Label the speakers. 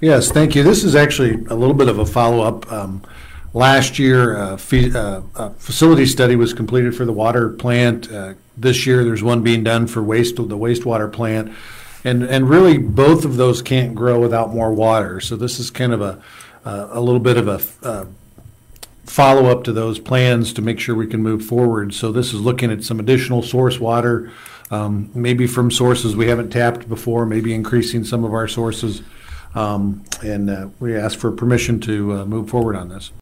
Speaker 1: Yes, thank you. This is actually a little bit of a follow-up. Last year, a facility study was completed for the water plant. This year, there's one being done for the wastewater plant. And really, both of those can't grow without more water. So this is kind of a little bit of a follow-up to those plans to make sure we can move forward. So this is looking at some additional source water, maybe from sources we haven't tapped before, maybe increasing some of our sources. And we ask for permission to move forward on this.